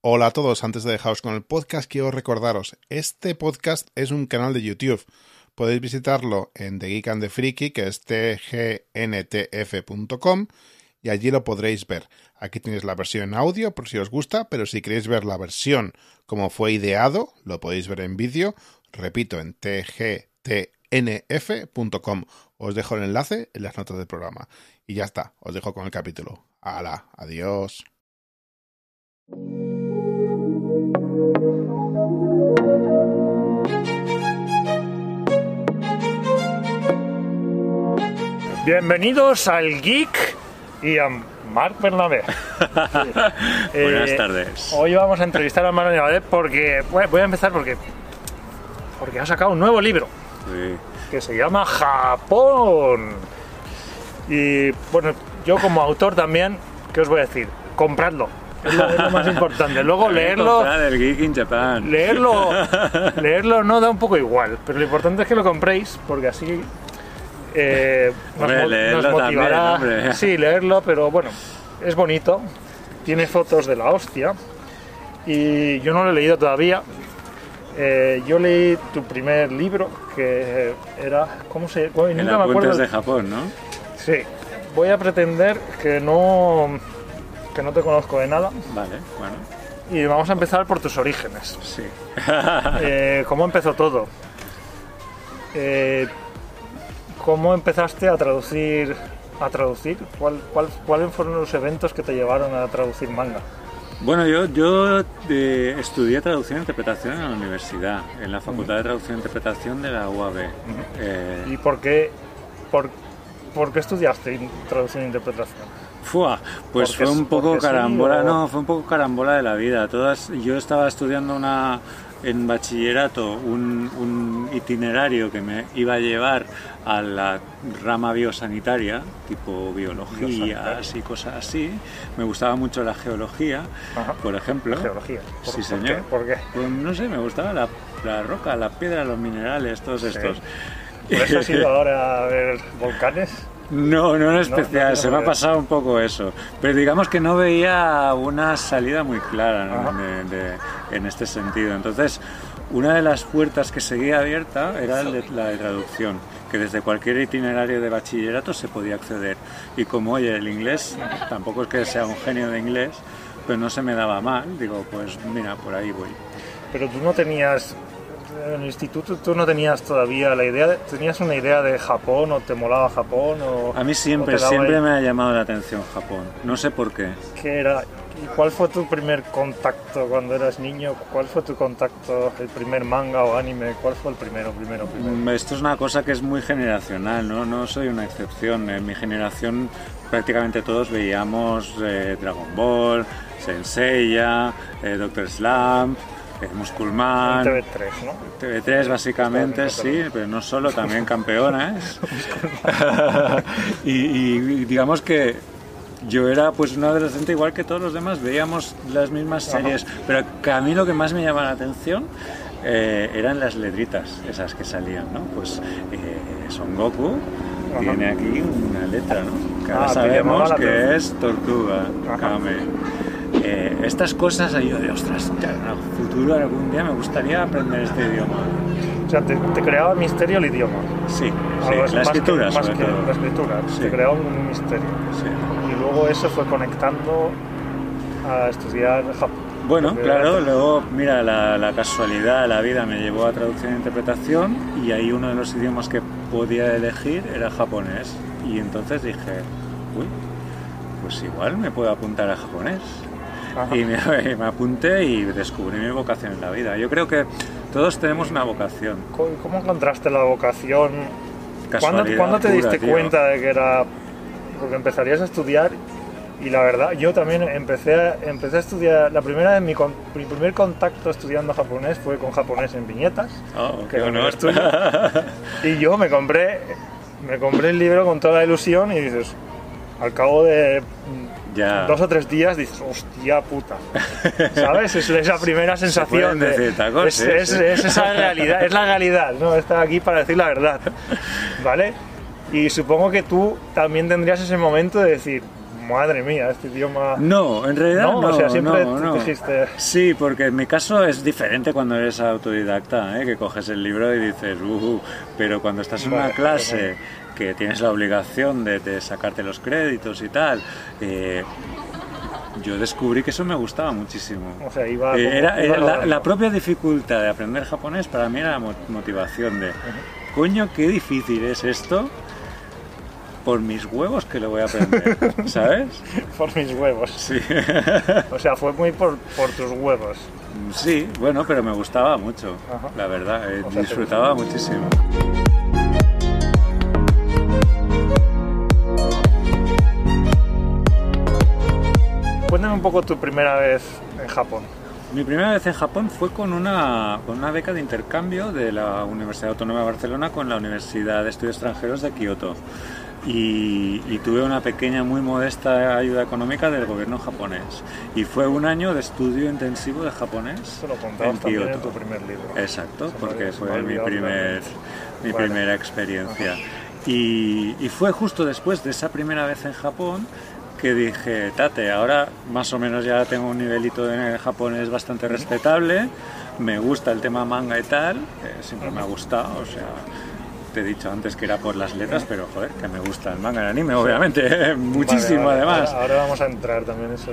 Hola a todos, antes de dejaros con el podcast quiero recordaros, este podcast es un canal de YouTube. Podéis visitarlo en The Geek and the Freaky, que es tgntf.com, y allí lo podréis ver. Aquí tenéis la versión en audio por si os gusta, pero si queréis ver la versión como fue ideado, lo podéis ver en vídeo, repito, en tgntf.com. Os dejo el enlace en las notas del programa. Y ya está, os dejo con el capítulo. ¡Hala! ¡Adiós! Bienvenidos al Geek y a Marc Bernabé. Buenas tardes. Hoy vamos a entrevistar a Marc Bernabé porque voy a empezar porque ha sacado un nuevo libro que se llama Japón. Y bueno, yo como autor también, ¿qué os voy a decir? Compradlo. Es lo más importante. Luego leerlo. El Geek in Japan. Leerlo no da un poco igual, pero lo importante es que lo compréis porque así nos motivará. También, sí, leerlo, pero bueno, es bonito. Tiene fotos de la hostia. Y yo no lo he leído todavía. Yo leí tu primer libro, que era. ¿Cómo se llama? En Apuntes de Japón, ¿no? Sí. Voy a pretender que no te conozco de nada. Vale, bueno. Y vamos a empezar por tus orígenes. Sí. ¿Cómo empezó todo? ¿Cómo empezaste a traducir? ¿Cuáles fueron los eventos que te llevaron a traducir manga? Bueno, yo estudié traducción e interpretación en la universidad, en la Facultad de Traducción e Interpretación de la UAB. ¿Y por qué estudiaste traducción e interpretación? Pues fue un poco carambola, fue un poco carambola de la vida. Yo estaba estudiando en bachillerato un itinerario que me iba a llevar a la rama biosanitaria, tipo biologías y cosas así. Me gustaba mucho la geología, por ejemplo. ¿La geología? Sí, señor. ¿Por qué? Pues no sé, me gustaba la roca, la piedra, los minerales, todos estos. ¿Por eso has ido ahora a ver volcanes? No en especial, se me ha pasado un poco eso. Pero digamos que no veía una salida muy clara, ¿no? en este sentido. Entonces, una de las puertas que seguía abierta era la de traducción, que desde cualquier itinerario de bachillerato se podía acceder. Y como, oye, el inglés, tampoco es que sea un genio de inglés, pero no se me daba mal, digo, pues mira, por ahí voy. Pero tú no tenías... En el instituto tú no tenías todavía la idea, ¿tenías una idea de Japón o te molaba Japón? A mí siempre me ha llamado la atención Japón, no sé por qué. ¿Qué era? ¿Y cuál fue tu primer contacto cuando eras niño? ¿Cuál fue tu contacto, el primer manga o anime? ¿Cuál fue el primero? Esto es una cosa que es muy generacional, no soy una excepción. En mi generación prácticamente todos veíamos Dragon Ball, Saint Seiya, Dr. Slump, Musculman, TV3, ¿no? TV3 básicamente, sí, pero no solo, también Campeones. y digamos que yo era pues un adolescente igual que todos los demás, veíamos las mismas series, pero que a mí lo que más me llamaba la atención eran las letritas, esas que salían, ¿no? Pues Son Goku tiene aquí una letra, ¿no? Que ahora sabemos que es Tortuga, Kame. Estas cosas ayudan de ostras, en el futuro algún día me gustaría aprender este idioma. O sea, te creaba misterio el idioma. Sí, la escritura sobre todo. La escritura, sí. Te creaba un misterio. Sí. Y luego eso fue conectando a estudiar Japón. Bueno, claro, luego, mira, la casualidad, la vida me llevó a traducción e interpretación y ahí uno de los idiomas que podía elegir era japonés. Y entonces dije, pues igual me puedo apuntar a japonés. Y me apunté y descubrí mi vocación en la vida. Yo creo que todos tenemos una vocación. ¿Cómo encontraste la vocación? ¿Cuándo te diste cuenta de que era...? Porque empezarías a estudiar y la verdad, yo también empecé a estudiar... Mi primer contacto estudiando japonés fue con japonés en viñetas. Qué honor. Y yo me compré el libro con toda la ilusión y dices, al cabo de... 2 o 3 días dices, hostia puta, ¿sabes? Es esa primera sensación es esa realidad, es la realidad, ¿no? Está aquí para decir la verdad, ¿vale? Y supongo que tú también tendrías ese momento de decir, madre mía, este idioma... No, en realidad no. O sea, siempre no. dijiste... Sí, porque en mi caso es diferente cuando eres autodidacta, que coges el libro y dices, pero cuando estás en una clase que tienes la obligación de sacarte los créditos y tal, yo descubrí que eso me gustaba muchísimo. O sea, la propia dificultad de aprender japonés para mí era motivación de, coño, qué difícil es esto. Por mis huevos que lo voy a aprender, ¿sabes? Por mis huevos. Sí. O sea, fue muy por tus huevos. Sí, bueno, pero me gustaba mucho, la verdad. Disfrutaba muchísimo. Cuéntame un poco tu primera vez en Japón. Mi primera vez en Japón fue con una beca de intercambio de la Universidad Autónoma de Barcelona con la Universidad de Estudios Extranjeros de Kioto. Y tuve una pequeña, muy modesta ayuda económica del gobierno japonés. Y fue un año de estudio intensivo de japonés. Eso lo contabas también en tu primer libro. Exacto, porque fue mi primera experiencia. Y fue justo después de esa primera vez en Japón que dije, tate, ahora más o menos ya tengo un nivelito de japonés bastante respetable, me gusta el tema manga y tal, siempre me ha gustado, o sea... Te he dicho antes que era por las letras, pero joder, que me gusta el manga y el anime, obviamente, muchísimo además. Ahora vamos a entrar también eso.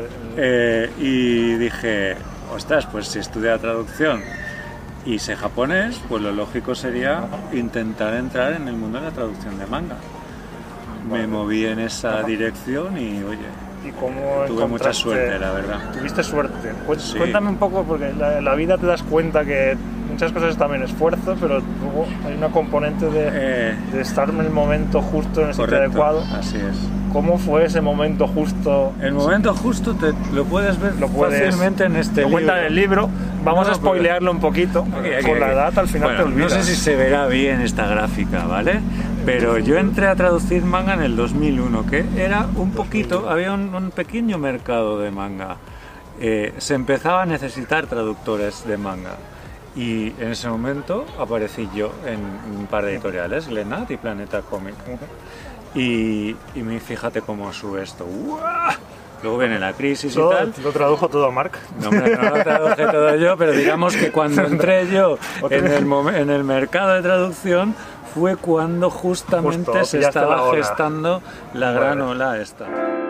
Y dije, ostras, pues si estudia traducción y sé japonés, pues lo lógico sería intentar entrar en el mundo de la traducción de manga. Me moví en esa dirección y oye, ¿y cómo tuve mucha suerte, la verdad. Tuviste suerte. Sí. Cuéntame un poco, porque en la vida te das cuenta que muchas cosas es también esfuerzo, pero luego hay una componente de estar en el momento justo, en el sitio adecuado. Así es. ¿Cómo fue ese momento justo? El momento justo lo puedes ver fácilmente en este libro. Lo cuenta en el libro. Vamos a spoilearlo un poquito. Con la edad al final te olvidas. No sé si se verá bien esta gráfica, ¿vale? Pero yo entré a traducir manga en el 2001, que era un poquito, había un pequeño mercado de manga. Se empezaba a necesitar traductores de manga. Y en ese momento aparecí yo en un par de editoriales, Glenat y Planeta Comic. Y fíjate cómo sube esto. ¡Uah! Luego viene la crisis y tal. ¿Lo tradujo todo Marc? No, hombre, no lo traduje todo yo, pero digamos que cuando entré yo en el mercado de traducción fue cuando justamente se estaba gestando la gran ola esta.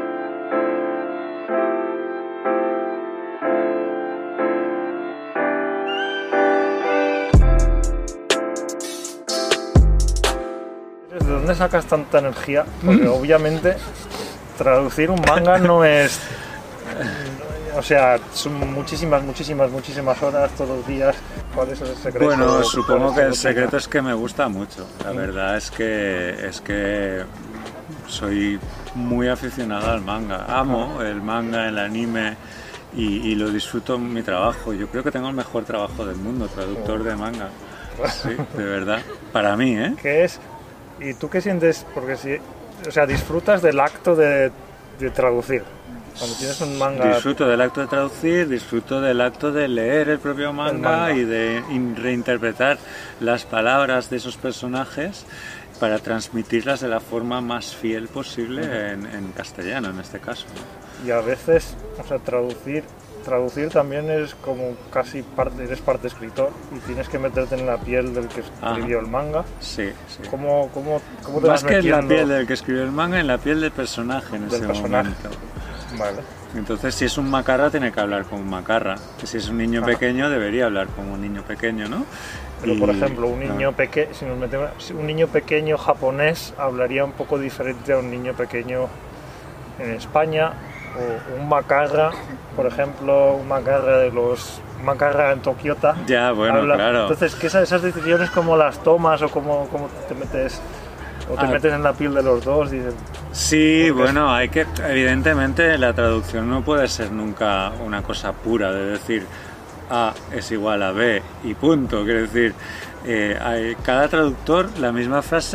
¿De dónde sacas tanta energía? Porque obviamente traducir un manga no es... O sea, son muchísimas horas todos los días. ¿Cuál es el secreto? Bueno, supongo que el secreto es que me gusta mucho. La verdad es que soy muy aficionado al manga. Amo el manga, el anime y lo disfruto en mi trabajo. Yo creo que tengo el mejor trabajo del mundo, traductor de manga. Sí, de verdad. Para mí, ¿eh? ¿Qué es? ¿Y tú qué sientes? Porque si, o sea, disfrutas del acto de traducir. Cuando tienes un manga... Disfruto del acto de traducir, disfruto del acto de leer el propio manga y de reinterpretar las palabras de esos personajes para transmitirlas de la forma más fiel posible en castellano, en este caso. Y a veces, o sea, traducir también es como casi eres parte escritor y tienes que meterte en la piel del que escribió el manga. Sí. ¿Cómo te Más vas que en metiendo? la piel del que escribió el manga, en la piel del personaje en ese momento. Vale. Entonces, si es un macarra, tiene que hablar como un macarra. Y si es un niño pequeño, debería hablar como un niño pequeño, ¿no? Pero, por ejemplo, un niño pequeño japonés hablaría un poco diferente a un niño pequeño en España, o un macarra, por ejemplo, un macarra en Tokiota. Ya, bueno, claro. Entonces, esas decisiones, ¿cómo las tomas o cómo te metes? ¿O te metes en la piel de los dos? Sí, bueno, evidentemente la traducción no puede ser nunca una cosa pura de decir A es igual a B y punto. Quiero decir, cada traductor la misma frase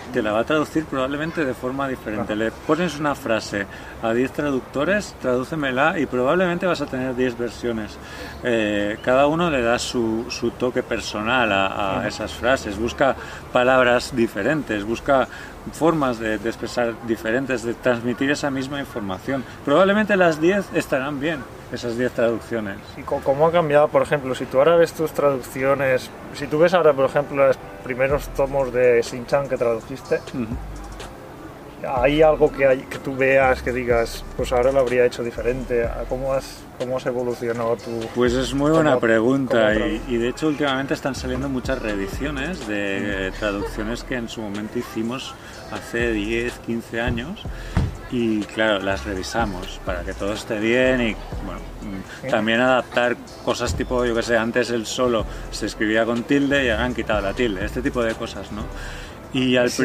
te la va a traducir probablemente de forma diferente. Le pones una frase a 10 traductores, tradúcemela y probablemente vas a tener 10 versiones. Cada uno le da su toque personal a esas frases, busca palabras diferentes, busca formas de expresar diferentes, de transmitir esa misma información. Probablemente las 10 estarán bien, esas 10 traducciones. ¿Y cómo ha cambiado, por ejemplo, si tú ahora ves tus traducciones, si tú ves ahora, por ejemplo, los primeros tomos de Shin-Chan que tradujiste, ¿hay algo que tú veas, que digas, pues ahora lo habría hecho diferente? ¿Cómo has evolucionado tú? Pues es muy buena pregunta y de hecho últimamente están saliendo muchas reediciones de traducciones que en su momento hicimos hace 10, 15 años y claro, las revisamos para que todo esté bien y bueno, también adaptar cosas tipo, yo que sé, antes el solo se escribía con tilde y ahora han quitado la tilde, este tipo de cosas, ¿no? Y al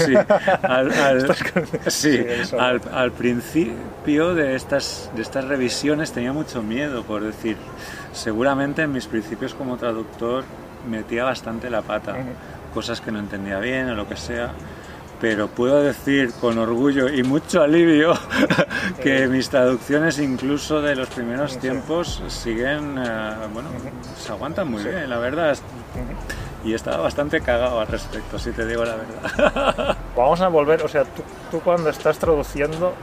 principio de estas revisiones tenía mucho miedo, por decir, seguramente en mis principios como traductor metía bastante la pata, cosas que no entendía bien o lo que sea, pero puedo decir con orgullo y mucho alivio que mis traducciones, incluso de los primeros tiempos, siguen, se aguantan muy bien, la verdad. Y estaba bastante cagado al respecto, si te digo la verdad. Vamos a volver, o sea, tú cuando estás traduciendo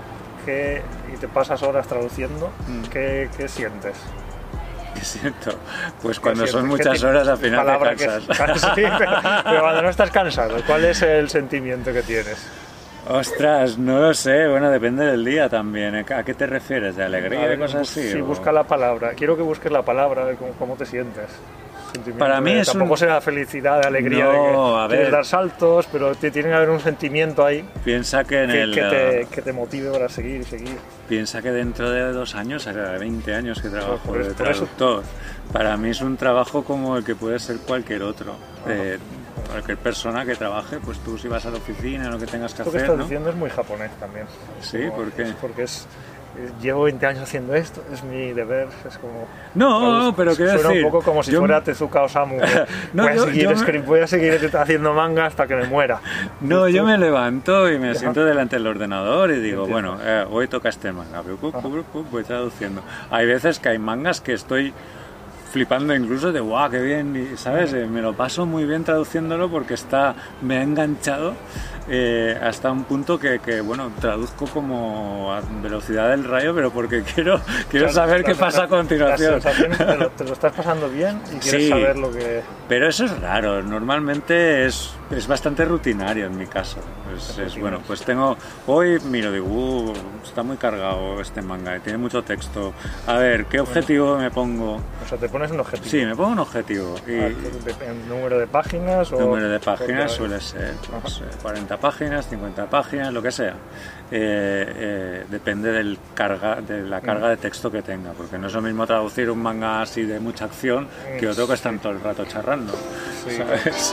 y te pasas horas traduciendo, ¿qué sientes? ¿Qué siento? Pues cuando son muchas horas al final te cansas. Sí, pero cuando no estás cansado, ¿cuál es el sentimiento que tienes? Ostras, no lo sé, bueno, depende del día también. ¿A qué te refieres? ¿De alegría, de cosas así? Sí, busca la palabra. Quiero que busques la palabra, de cómo te sientes. Para mí tampoco será felicidad, alegría, de que quieres dar saltos, pero tiene que haber un sentimiento ahí. Piensa que que te motive para seguir y seguir. Piensa que dentro de 2 años, 20 años que trabajo de traductor, para mí es un trabajo como el que puede ser cualquier otro. Cualquier persona que trabaje, pues tú si vas a la oficina, lo que tengas que hacer, lo que estás diciendo es muy japonés también. Sí, ¿por qué? Porque llevo 20 años haciendo esto, es mi deber, es como... No, pero quiero decir... Suena un poco como si fuera Tezuka Osamu, voy a seguir haciendo manga hasta que me muera. No, yo me levanto y me siento delante del ordenador y digo, bueno, hoy toca este manga, voy traduciendo. Hay veces que hay mangas que estoy flipando incluso de guau, qué bien, ¿sabes? Me lo paso muy bien traduciéndolo porque me ha enganchado hasta un punto que bueno, traduzco como a velocidad del rayo, pero porque quiero saber qué pasa a continuación. Te lo estás pasando bien y quieres saber lo que... Pero eso es raro, normalmente es bastante rutinario en mi caso. Bueno, pues hoy miro, digo, está muy cargado este manga, tiene mucho texto. A ver, ¿qué objetivo me pongo? O sea, te pones un objetivo. Sí, me pongo un objetivo. ¿En número de páginas? Número de páginas suele ser 40 páginas, 50 páginas, lo que sea. Depende de la carga de texto que tenga, porque no es lo mismo traducir un manga así de mucha acción que otro que están todo el rato charrando, ¿sabes?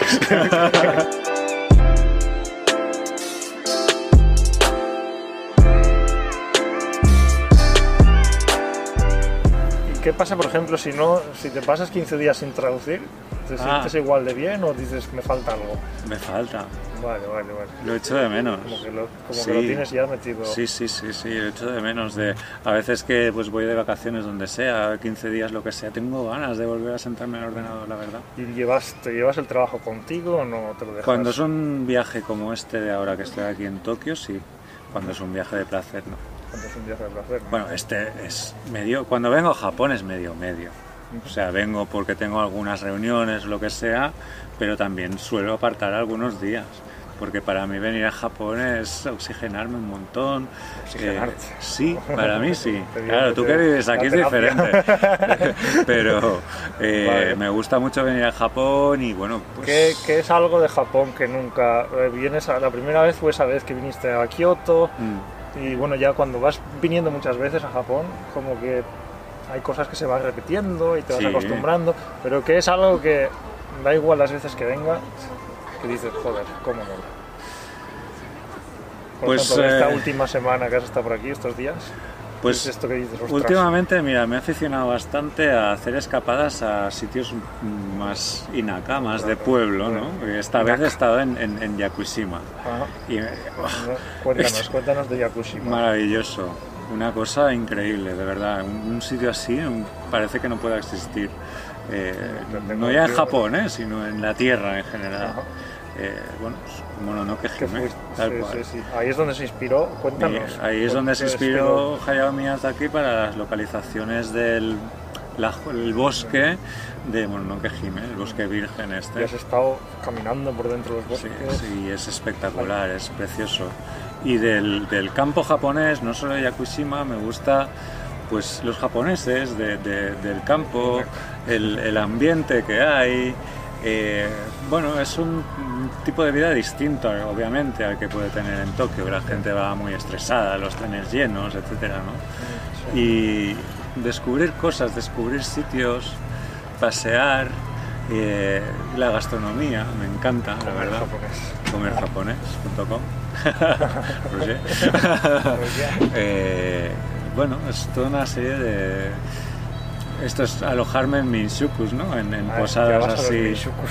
¿Qué pasa, por ejemplo, si te pasas 15 días sin traducir? ¿Te sientes igual de bien o dices, me falta algo? Me falta. Vale. Lo echo de menos. Como que lo tienes ya metido. Sí, lo echo de menos. A veces que pues voy de vacaciones donde sea, 15 días, lo que sea, tengo ganas de volver a sentarme en el ordenador, la verdad. ¿Y te llevas el trabajo contigo o no te lo dejas? Cuando es un viaje como este de ahora que estoy aquí en Tokio, sí. Cuando es un viaje de placer, no. Cuando es un viaje de placer, ¿no? Bueno, este es medio... Cuando vengo a Japón es medio. O sea, vengo porque tengo algunas reuniones, lo que sea, pero también suelo apartar algunos días. Porque para mí venir a Japón es oxigenarme un montón. ¿Oxigenarte? Sí, para mí sí. Claro, tú que vives aquí es diferente. Pero me gusta mucho venir a Japón y bueno, pues... ¿Qué es algo de Japón que nunca vienes la primera vez fue esa vez que viniste a Kioto? Y bueno, ya cuando vas viniendo muchas veces a Japón, como que hay cosas que se van repitiendo y te vas acostumbrando, pero que es algo que da igual las veces que venga, que dices, joder, cómo mola. Por ejemplo, esta última semana que has estado por aquí, estos días. Pues esto que dices, ostras. Últimamente, mira, me he aficionado bastante a hacer escapadas a sitios más inaka, más de pueblo, ¿no? Esta vez he estado en Yakushima. Y, cuéntanos de Yakushima. Maravilloso, una cosa increíble, de verdad. Un sitio así parece que no pueda existir. No ya en Japón, sino en la Tierra en general. Bueno, Mononoke Hime, tal cual. Sí. Ahí es donde se inspiró, cuéntanos. Ahí es donde se inspiró Hayao Miyazaki para las localizaciones del el bosque de Mononoke Hime, el bosque virgen este. Y has estado caminando por dentro de los bosques. Sí, es espectacular, es precioso. Y del campo japonés, no solo de Yakushima, me gusta pues los japoneses del campo, el ambiente que hay. Bueno, es un tipo de vida distinto, obviamente, al que puede tener en Tokio, que la gente va muy estresada, los trenes llenos, etcétera, ¿no? Sí. Y descubrir cosas, descubrir sitios, pasear, la gastronomía, me encanta, la verdad. Comerjaponés.com. Bueno, es toda una serie de... Esto es alojarme en minshukus, ¿no? En posadas así.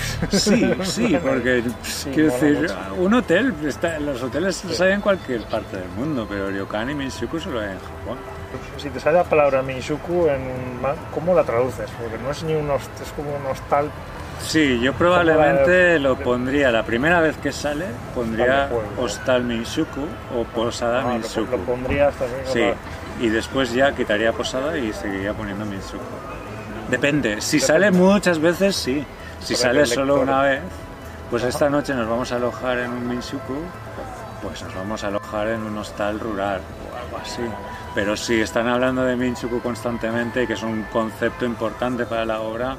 Sí, porque quiero decir, un hotel, los hoteles los hay en cualquier parte del mundo, pero ryokan y minshuku solo hay en Japón. Si te sale la palabra minshuku, ¿cómo la traduces? Porque no es ni es como un hostal. Sí, yo probablemente lo pondría, la primera vez que sale, pondría hostal minshuku o posada minshuku. Lo pondrías también. Sí. Y después ya quitaría posada y seguiría poniendo minshuku. Depende, si sale muchas veces, sí. Si sale solo una vez, pues esta noche nos vamos a alojar en un minshuku, pues nos vamos a alojar en un hostal rural o algo así. Pero si están hablando de minshuku constantemente, que es un concepto importante para la obra,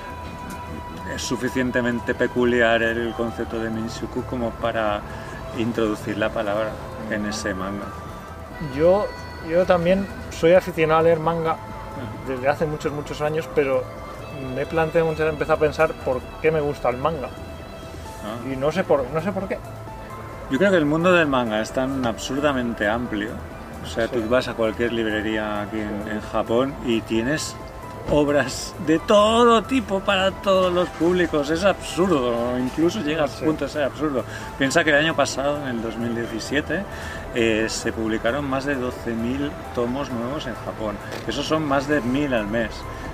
es suficientemente peculiar el concepto de minshuku como para introducir la palabra en ese manga. Yo también soy aficionado a leer manga desde hace muchos años, pero me planteado muchas veces, empecé a pensar por qué me gusta el manga. Y no sé por qué. Yo creo que el mundo del manga es tan absurdamente amplio. O sea, tú vas a cualquier librería aquí en Japón y tienes obras de todo tipo para todos los públicos. Es absurdo, incluso llega al punto de ser absurdo. Piensa que el año pasado, en el 2017, se publicaron más de 12.000 tomos nuevos en Japón. Esos son más de 1.000 al mes,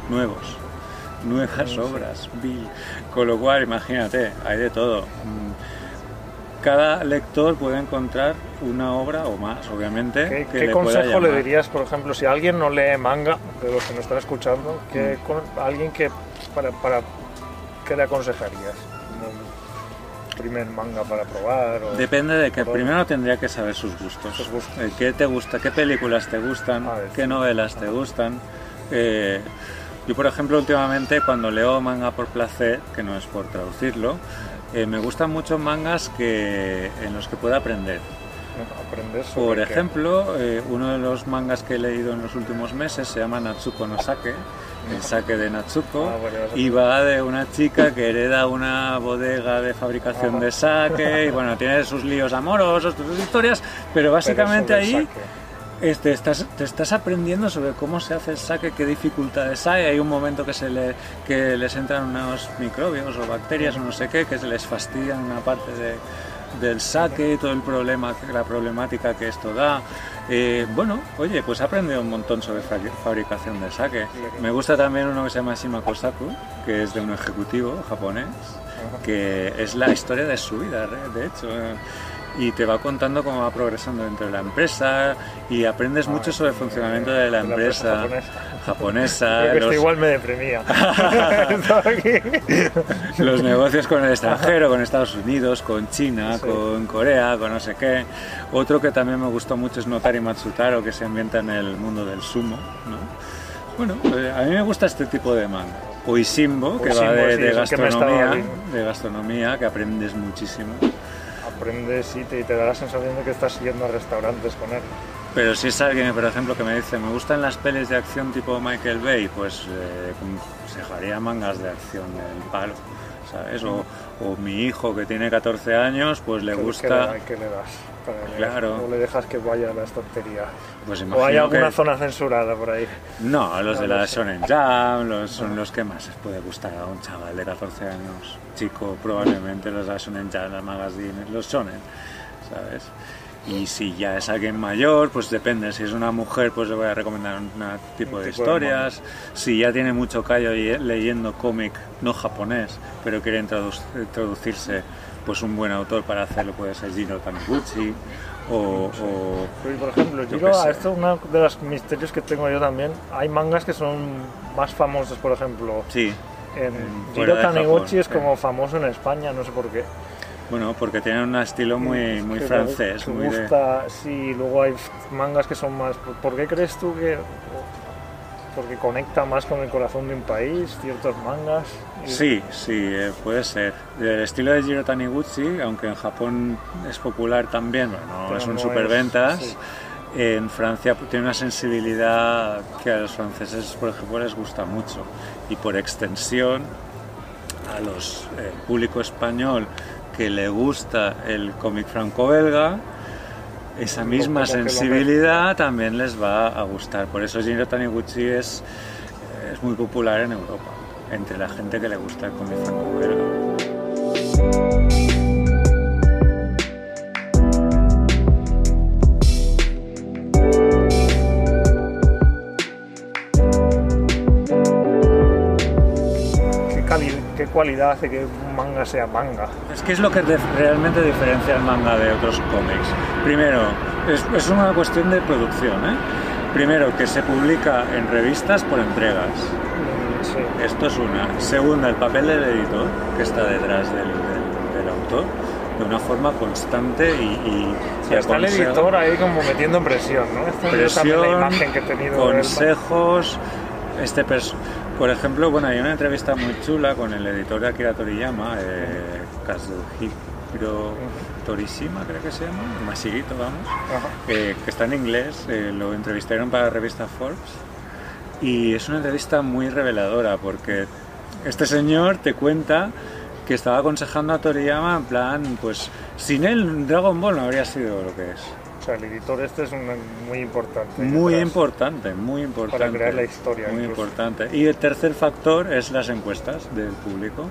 nuevas obras. Con lo cual, imagínate, hay de todo. Cada lector puede encontrar una obra o más, obviamente. ¿Qué consejo le dirías, por ejemplo, si alguien no lee manga, de los que nos están escuchando, alguien ¿qué le aconsejarías? ¿Un primer manga para probar? Depende de que primero tendría que saber sus gustos. ¿Qué te gusta? ¿Qué películas te gustan? ¿Qué novelas te gustan? Yo, por ejemplo, últimamente cuando leo manga por placer, que no es por traducirlo, me gustan mucho mangas en los que pueda aprender. Por ejemplo, uno de los mangas que he leído en los últimos meses se llama Natsuko no Sake, el sake de Natsuko, y va de una chica que hereda una bodega de fabricación de sake, y bueno, tiene sus líos amorosos, sus historias, pero básicamente ahí te estás aprendiendo sobre cómo se hace el sake, qué dificultades hay. Hay un momento que les entran unos microbios o bacterias o no sé qué, que se les fastidian una parte del sake, todo la problemática que esto da. Bueno, oye, pues he aprendido un montón sobre fabricación de sake. Me gusta también uno que se llama Shima Kosaku, que es de un ejecutivo japonés, que es la historia de su vida, de hecho. Y te va contando cómo va progresando dentro de la empresa y aprendes mucho sobre el funcionamiento de la empresa japonesa. Igual me deprimía. Los negocios con el extranjero, con Estados Unidos, con China, con Corea, con no sé qué. Otro que también me gustó mucho es Notari Matsutaro, que se ambienta en el mundo del sumo, ¿no? Bueno, a mí me gusta este tipo de manga. O Ishimbo, que va de gastronomía, que aprendes muchísimo. Aprendes y te da la sensación de que estás yendo a restaurantes con él. Pero si es alguien, por ejemplo, que me dice, me gustan las pelis de acción tipo Michael Bay, pues se haría mangas de acción del palo. ¿sabes? O mi hijo que tiene 14 años, pues le gusta... ¿Qué le das? Claro. ¿O le dejas que vaya a la estantería? Pues ¿O hay alguna zona censurada por ahí? No, los de la Shonen Jump son los que más les puede gustar a un chaval de 14 años. Chico, probablemente los de la Shonen Jump, las magazines, los shonen, ¿sabes? Y si ya es alguien mayor, pues depende. Si es una mujer, pues le voy a recomendar un tipo de historias. Si ya tiene mucho callo leyendo cómic no japonés, pero quiere introducirse, pues un buen autor para hacerlo puede ser Jiro Taniguchi por ejemplo, esto es uno de los misterios que tengo yo también. Hay mangas que son más famosos, por ejemplo. Sí. Jiro Taniguchi es como famoso en España, no sé por qué. Bueno, porque tiene un estilo muy francés. Me gusta, sí, luego hay mangas que son más... ¿Por qué crees tú que...? Porque conecta más con el corazón de un país, ciertos mangas. Sí, puede ser. El estilo de Jiro Taniguchi, aunque en Japón es popular también, bueno, es un superventas, sí. En Francia tiene una sensibilidad que a los franceses, por ejemplo, les gusta mucho. Y por extensión, a los público español que le gusta el cómic franco-belga, esa misma sensibilidad también les va a gustar. Por eso Jiro Taniguchi es muy popular en Europa, entre la gente que le gusta el cómic franco-belga. ¿Qué cualidad hace que un manga sea manga? Es que es lo que realmente diferencia el manga de otros cómics. Primero, es una cuestión de producción, ¿eh? Primero, que se publica en revistas por entregas. Sí. Esto es una. Segunda, el papel del editor, que está detrás del autor, de una forma constante y está el editor ahí como metiendo presión, ¿no? Presión, la imagen que he tenido consejos, por ejemplo, bueno, hay una entrevista muy chula con el editor de Akira Toriyama, Kazuhiro Torishima, creo que se llama, Masiguito, vamos, que está en inglés, lo entrevistaron para la revista Forbes, y es una entrevista muy reveladora, porque este señor te cuenta que estaba aconsejando a Toriyama en plan, pues sin él Dragon Ball no habría sido lo que es. O sea, el editor este es muy importante. Muy importante. Para crear la historia. Muy importante. Y el tercer factor es las encuestas del público.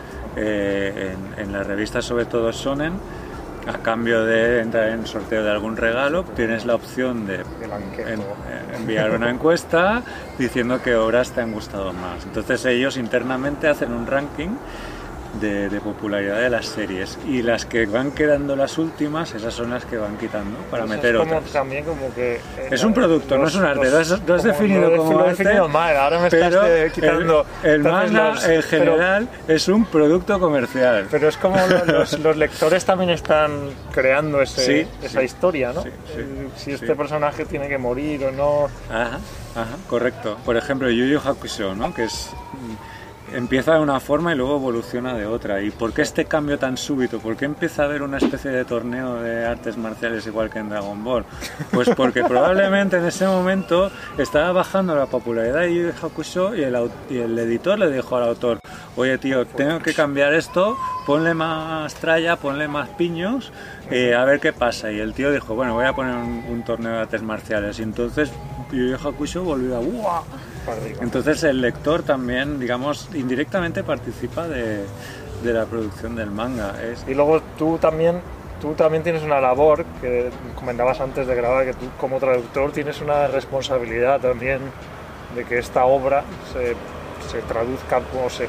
En las revistas, sobre todo Shonen, a cambio de entrar en sorteo de algún regalo, tienes la opción de enviar una encuesta diciendo qué obras te han gustado más. Entonces ellos internamente hacen un ranking de popularidad de las series, y las que van quedando las últimas, esas son las que van quitando para meter otras. También como que es un producto, no es un arte. Lo has definido como arte, mal. Ahora me estás quitando el manga en general es un producto comercial, pero es como los lectores también están creando esa historia, ¿no? Si este personaje tiene que morir o no. Ajá, correcto. Por ejemplo, Yu Yu Hakusho, ¿no? Que empieza de una forma y luego evoluciona de otra. ¿Y por qué este cambio tan súbito? ¿Por qué empieza a haber una especie de torneo de artes marciales igual que en Dragon Ball? Pues porque probablemente en ese momento estaba bajando la popularidad de Yu Yu Hakusho y el editor le dijo al autor: oye tío, tengo que cambiar esto, ponle más tralla, ponle más piños, a ver qué pasa. Y el tío dijo: bueno, voy a poner un torneo de artes marciales. Y entonces Yu Yu Hakusho volvió a ¡guau! Entonces el lector también, digamos, indirectamente participa de la producción del manga. Y luego tú también tienes una labor que comentabas antes de grabar, que tú como traductor tienes una responsabilidad también de que esta obra se traduzca o se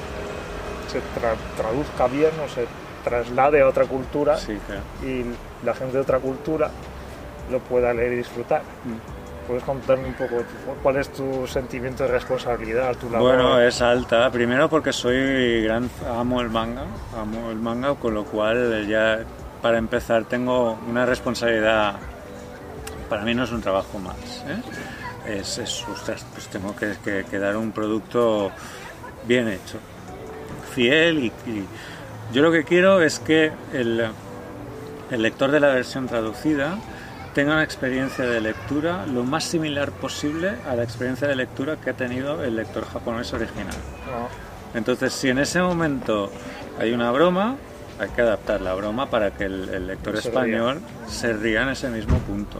traduzca bien o se traslade a otra cultura, sí, claro. Y la gente de otra cultura lo pueda leer y disfrutar. ¿Puedes contarme un poco cuál es tu sentimiento de responsabilidad, tu labor? Bueno, es alta. Primero porque amo el manga, con lo cual ya para empezar tengo una responsabilidad. Para mí no es un trabajo más, ¿eh? Pues tengo que dar un producto bien hecho, fiel y yo lo que quiero es que el lector de la versión traducida tenga una experiencia de lectura lo más similar posible a la experiencia de lectura que ha tenido el lector japonés original. Entonces, si en ese momento hay una broma, hay que adaptar la broma para que el lector español se ría en ese mismo punto.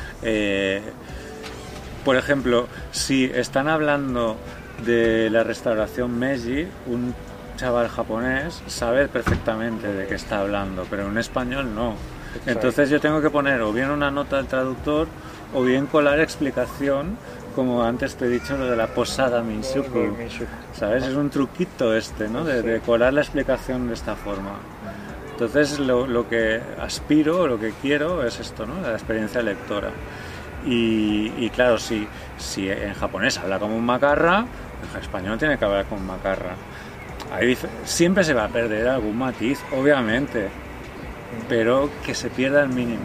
Por ejemplo, si están hablando de la restauración Meiji, un chaval japonés sabe perfectamente de qué está hablando, pero un español no. Entonces yo tengo que poner o bien una nota del traductor o bien colar explicación, como antes te he dicho, lo de la posada Minshuku. ¿Sabes? Es un truquito ¿no? De colar la explicación de esta forma. Entonces lo que aspiro, lo que quiero es esto, ¿no? La experiencia lectora. Y claro, si en japonés habla como un macarra, en español tiene que hablar como un macarra. Ahí siempre se va a perder algún matiz, obviamente, pero que se pierda al mínimo.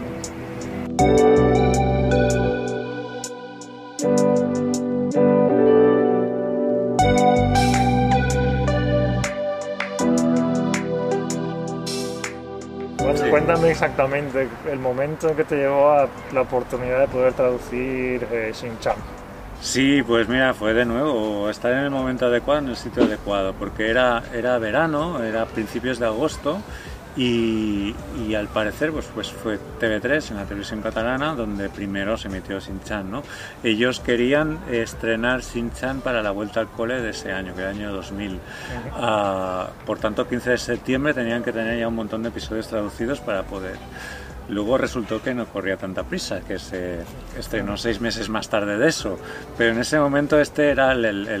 Cuéntame exactamente el momento en que te llevó a la oportunidad de poder traducir Shin-Chan. Sí, pues mira, fue de nuevo estar en el momento adecuado, en el sitio adecuado, porque era verano, era principios de agosto y al parecer pues fue TV3 en la televisión catalana donde primero se emitió Shin-Chan, ¿no? Ellos querían estrenar Shin-Chan para la vuelta al cole de ese año, que era el año 2000. Por tanto, 15 de septiembre tenían que tener ya un montón de episodios traducidos para poder. Luego resultó que no corría tanta prisa, que se estrenó 6 meses más tarde de eso, pero en ese momento era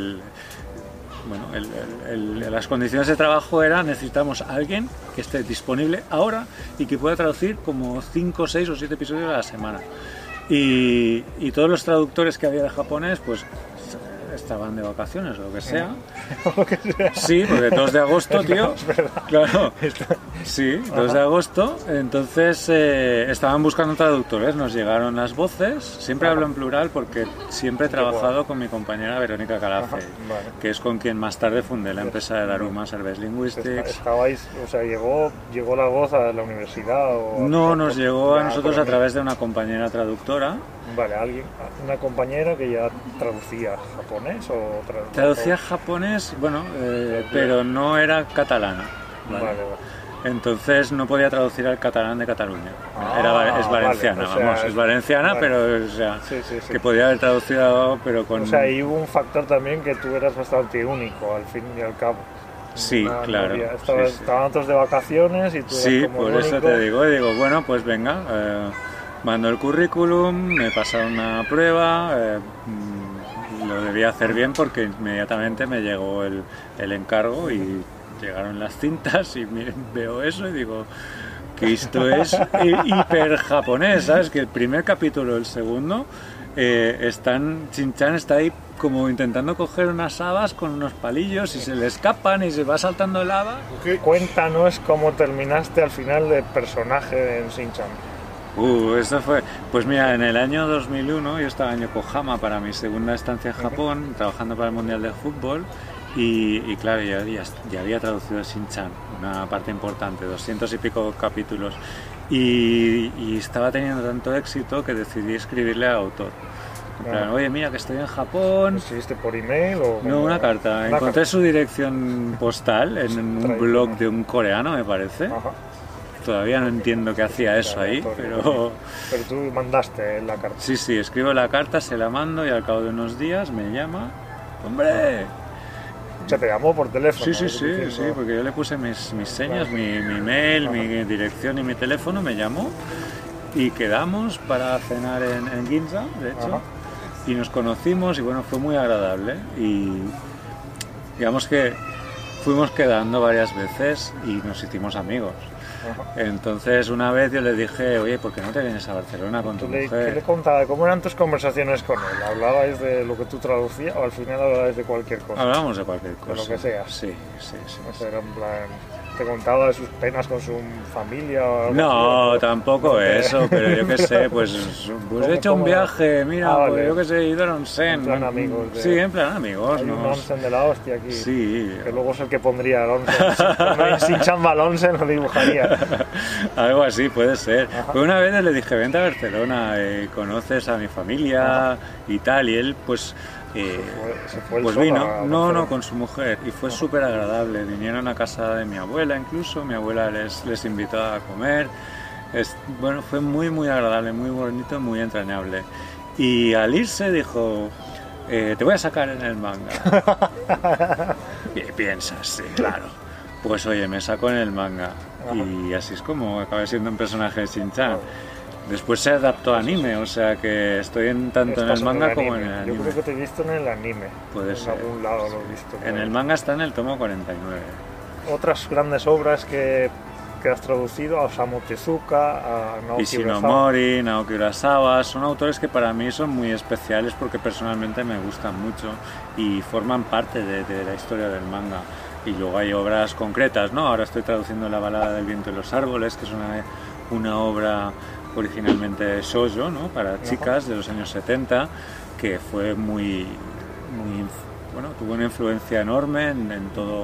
las condiciones de trabajo necesitamos a alguien que esté disponible ahora y que pueda traducir como 5, 6 o 7 episodios a la semana. Y todos los traductores que había de japonés, pues estaban de vacaciones o lo que sea. Sí, porque 2 de agosto, tío. Claro. Sí, 2 de agosto. Entonces estaban buscando traductores. Nos llegaron las voces. Siempre hablo en plural porque siempre he trabajado con mi compañera Verónica Calafe, que es con quien más tarde fundé la empresa de Daruma Service Linguistics. ¿Estabais, o sea, llegó la voz a la universidad? No, nos llegó a nosotros a través de una compañera traductora. Vale, una compañera que ya traducía japonés o traducía japonés, bueno, pero no era catalana. Vale. Entonces no podía traducir al catalán de Cataluña. Es valenciana, vale, vamos, es valenciana, pero sí. Que podía haber traducido, pero con... O sea, ahí hubo un factor también que tú eras bastante único, al fin y al cabo. Sí, claro. Estaban otros de vacaciones y tú eras como por eso te digo, pues venga, mando el currículum, me pasaron una prueba, lo debía hacer bien porque inmediatamente me llegó el encargo y llegaron las cintas y veo eso y digo que esto es hiper japonés, ¿sabes? Que el primer capítulo, el segundo, Shin-Chan está ahí como intentando coger unas habas con unos palillos y se le escapan y se va saltando el haba. Cuéntanos cómo terminaste al final de personaje en Shin-Chan. Eso fue... Pues mira, en el año 2001 yo estaba en Yokohama para mi segunda estancia en Japón, trabajando para el Mundial de Fútbol y claro, ya había traducido Shin-Chan, una parte importante, 200 y pico capítulos y estaba teniendo tanto éxito que decidí escribirle al autor. En plan, oye, mira que estoy en Japón. ¿Escribiste por email o...? No, una carta. Encontré su dirección postal en un blog de un coreano, me parece. Ajá. Todavía no entiendo qué hacía eso ahí, pero... Pero tú mandaste la carta. Sí, escribo la carta, se la mando y al cabo de unos días me llama. ¡Hombre! O sea, te llamó por teléfono. Sí, porque yo le puse mis señas, mi email, mi dirección y mi teléfono, me llamó y quedamos para cenar en Ginza, de hecho, y nos conocimos y bueno, fue muy agradable y digamos que fuimos quedando varias veces y nos hicimos amigos. Entonces una vez yo le dije, oye, ¿por qué no te vienes a Barcelona con tu mujer? ¿Qué le contaba? ¿Cómo eran tus conversaciones con él? ¿Hablabais de lo que tú traducías o al final hablabais de cualquier cosa? Hablábamos de cualquier cosa. De lo que sea. Sí. O sea, era en plan, ¿te contaba de sus penas con su familia? O algo no, tampoco eso, pero yo qué sé, pues he hecho un viaje, mira, pues yo qué sé, he ido a Onsen. En plan amigos. Sí, en plan amigos. Hay un Onsen de la hostia aquí. Sí. Que luego es el que pondría el Onsen. Sin chamba al Onsen lo dibujaría. Algo así puede ser. Pues una vez le dije, vente a Barcelona, conoces a mi familia y tal, y él pues Pues vino, no, con su mujer, y fue súper agradable. Vinieron a casa de mi abuela incluso, mi abuela les invitó a comer. Bueno, fue muy, muy agradable, muy bonito, muy entrañable. Y al irse dijo, te voy a sacar en el manga. Y piensas, sí, claro. Pues oye, me sacó en el manga. Y así es como acabé siendo un personaje de Shin-Chan. Después se adaptó a anime, o sea que estoy tanto en el manga como en el anime. Yo creo que te he visto en el anime. Puede ser. En algún lado lo he visto. En el manga está en el tomo 49. Otras grandes obras que has traducido, a Osamu Tezuka, a Naoki Ishinomori, Naoki Urasawa, son autores que para mí son muy especiales porque personalmente me gustan mucho y forman parte de la historia del manga. Y luego hay obras concretas, ¿no? Ahora estoy traduciendo La balada del viento y los árboles, que es una obra originalmente shoujo, ¿no? Para chicas de los años 70, que fue muy bueno, tuvo una influencia enorme en todo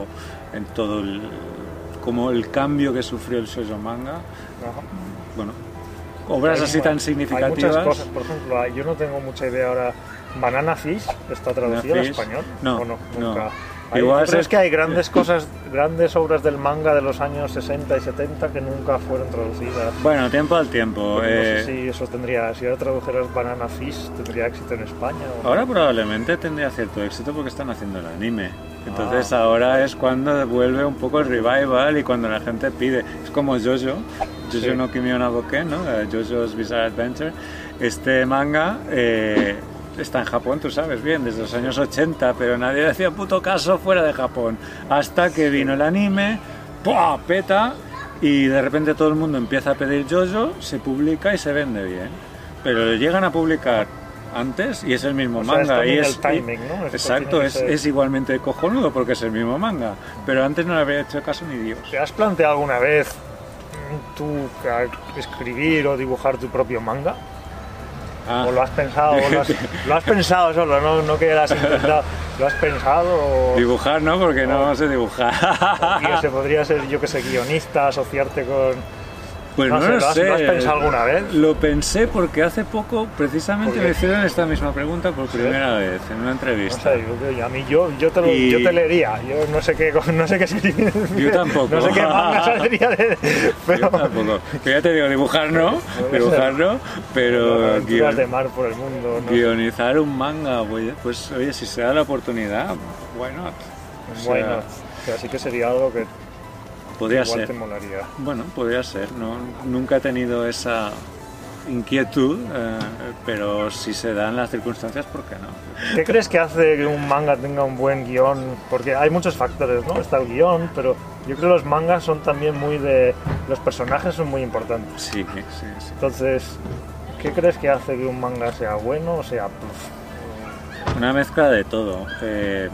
como el cambio que sufrió el shoujo manga. Bueno, obras así tan significativas. Hay muchas cosas, por ejemplo, yo no tengo mucha idea ahora. Banana Fish está traducido al español. No, ¿o no? Nunca. No. Pero es que hay grandes cosas, grandes obras del manga de los años 60 y 70 que nunca fueron traducidas. Bueno, tiempo al tiempo. No sé si eso tendría, si ahora tradujeras Banana Fish, ¿tendría éxito en España? Ahora probablemente tendría cierto éxito porque están haciendo el anime. Entonces ahora es cuando vuelve un poco el revival y cuando la gente pide. Es como Jojo no Kimi no Boken, ¿no? Jojo's Bizarre Adventure. Este manga está en Japón, tú sabes bien, desde los años 80, pero nadie le hacía puto caso fuera de Japón. Hasta que vino el anime, ¡pua! Peta, y de repente todo el mundo empieza a pedir Jojo, se publica y se vende bien. Pero le llegan a publicar antes y es el mismo manga. Y es el timing, ¿no? Exacto, es igualmente cojonudo porque es el mismo manga. Pero antes no le había hecho caso ni Dios. ¿Te has planteado alguna vez tú escribir o dibujar tu propio manga? ¿O lo has pensado? Lo has pensado solo, no que lo has intentado. ¿Lo has pensado? Dibujar no, porque no sé dibujar. Se podría ser, yo que sé, guionista, asociarte con... Pues no lo sé. ¿Lo has pensado alguna vez? Lo pensé porque hace poco precisamente me hicieron esta misma pregunta por primera vez en una entrevista. O sea, yo te leería. Yo no sé qué escribir. Yo tampoco. No sé qué manga saldría de... Pero... Yo tampoco. Que ya te digo, dibujar no, pero aventuras de mar por el mundo, ¿no? Guionizar un manga, pues oye, si se da la oportunidad, why not? Why not? O sea, sí que sería algo que podría igual ser. Te molaría. Bueno, podría ser. Nunca he tenido esa inquietud, pero si se dan las circunstancias, ¿por qué no? ¿Qué crees que hace que un manga tenga un buen guión? Porque hay muchos factores, ¿no? Está el guión, pero yo creo que los mangas son también muy de... Los personajes son muy importantes. Sí. Entonces, ¿qué crees que hace que un manga sea bueno o sea... Una mezcla de todo. El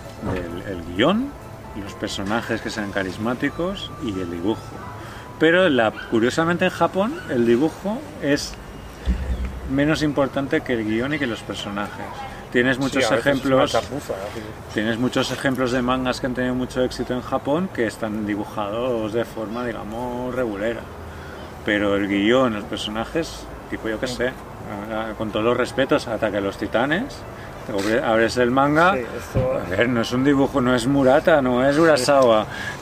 guión, los personajes que sean carismáticos y el dibujo. Pero curiosamente en Japón el dibujo es menos importante que el guión y que los personajes. Tienes muchos ejemplos. Tienes muchos ejemplos de mangas que han tenido mucho éxito en Japón que están dibujados de forma, digamos, regulera. Pero el guión, los personajes, tipo yo que sé, con todos los respetos, Ataque a los Titanes. Abres el manga, a ver, no es un dibujo, no es Murata, no es Urasawa,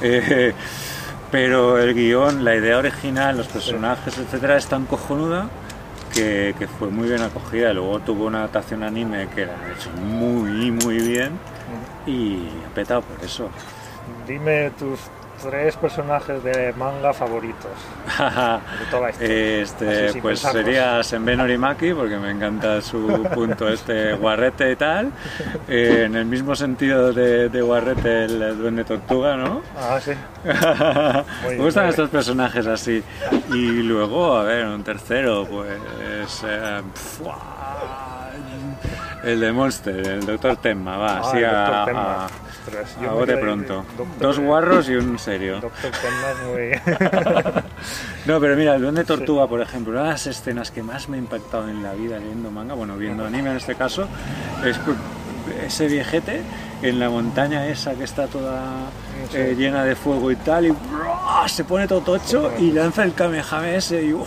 pero el guión, la idea original, los personajes, etcétera, es tan cojonuda que fue muy bien acogida. Luego tuvo una adaptación anime que la ha hecho muy, muy bien y ha petado por eso. Dime tus 3 personajes de manga favoritos de toda la historia. Pues sería Senbei Norimaki, porque me encanta su punto guarrete y tal. En el mismo sentido de guarrete, el Duende Tortuga, ¿no? Sí. Me gustan estos personajes así. Y luego, a ver, un tercero, pues... el de Monster, el Dr. Tenma, va, así a bote pronto. 2 guarros y un serio. Dr. Tenma es muy... No, pero mira, el Duende Tortuga, por ejemplo, una de las escenas que más me ha impactado en la vida leyendo manga, bueno, viendo anime en este caso, es ese viejete en la montaña esa que está toda llena de fuego y tal, y se pone todo tocho y lanza el Kamehameha ese y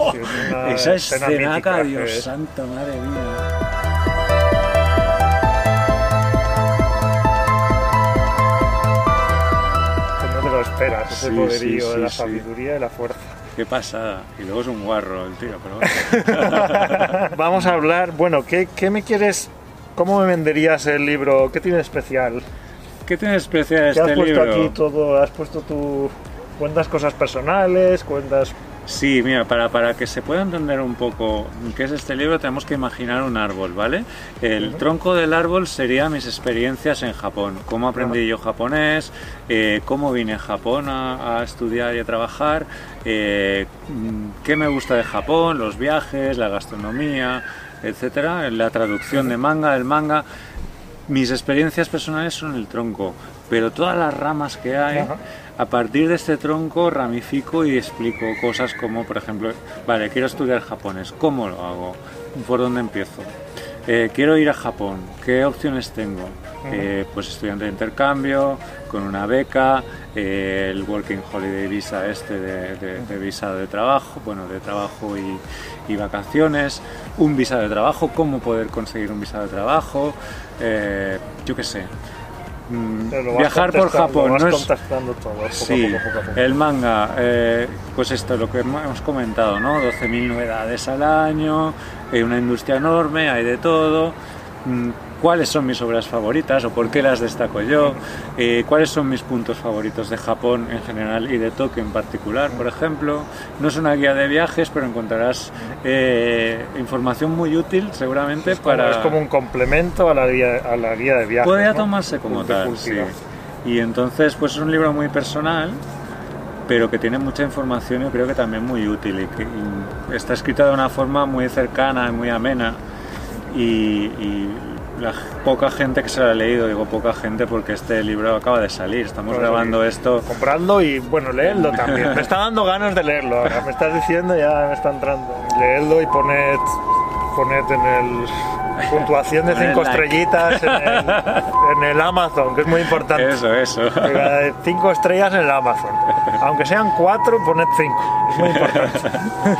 esa escenaca, Dios santo, madre mía. esperas, ese Sí, poderío sí, de la sí, sabiduría y la fuerza. Qué pasada. Y luego es un guarro el tío, pero bueno. Vamos a hablar, bueno, ¿qué me quieres, cómo me venderías el libro? ¿Qué tiene de especial? ¿Qué tiene de especial ¿Qué has este puesto libro? aquí todo? ¿Has puesto tu... cuentas cosas personales? ¿Cuentas...? Sí, mira, para que se pueda entender un poco qué es este libro, tenemos que imaginar un árbol, ¿vale? El tronco del árbol sería mis experiencias en Japón, cómo aprendí yo japonés, cómo vine a Japón a estudiar y a trabajar, qué me gusta de Japón, los viajes, la gastronomía, etcétera, la traducción de manga, del manga. Mis experiencias personales son el tronco, pero todas las ramas que hay, a partir de este tronco ramifico y explico cosas como, por ejemplo, vale, quiero estudiar japonés, ¿cómo lo hago? ¿Por dónde empiezo? Quiero ir a Japón, ¿qué opciones tengo? Pues estudiante de intercambio, con una beca, el Working Holiday Visa de visa de trabajo, bueno, de trabajo y vacaciones, un visa de trabajo, cómo poder conseguir un visa de trabajo, yo qué sé. Viajar por Japón, no es... todo, Sí, poco a poco. el manga, pues esto, lo que hemos comentado, ¿no? 12.000 novedades al año, una industria enorme, hay de todo. ¿Cuáles son mis obras favoritas o por qué las destaco yo? ¿Cuáles son mis puntos favoritos de Japón en general y de Tokio en particular, por ejemplo? No es una guía de viajes, pero encontrarás información muy útil seguramente Es como un complemento a la guía de viajes. Podría ¿no? tomarse como De tal, sí. cultura. Y entonces pues es un libro muy personal, pero que tiene mucha información y creo que también muy útil y está escrito de una forma muy cercana y muy amena y la poca gente que se lo ha leído, digo poca gente porque este libro acaba de salir, estamos grabando esto. Compradlo y bueno, leedlo también. Me está dando ganas de leerlo ahora, me estás diciendo, ya me está entrando. Leedlo y poned en el puntuación de 5 estrellitas en el Amazon, que es muy importante. Eso. 5 estrellas en el Amazon. Aunque sean 4, poned 5. Es muy importante.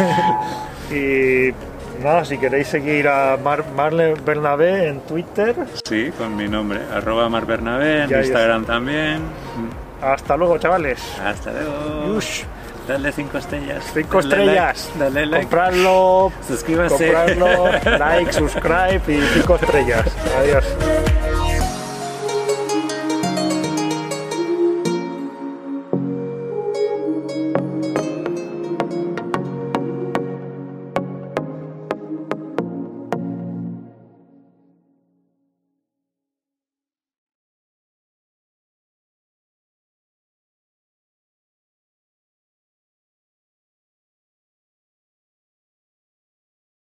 Y nada, si queréis seguir a Marle Bernabé en Twitter. Sí, con mi nombre, @MarBernabé, en Instagram también. Hasta luego, chavales. Hasta luego. Yush. Dale 5 estrellas. 5 estrellas. Dale like. Compradlo. Suscríbase. Compradlo. Like, subscribe y 5 estrellas. Adiós.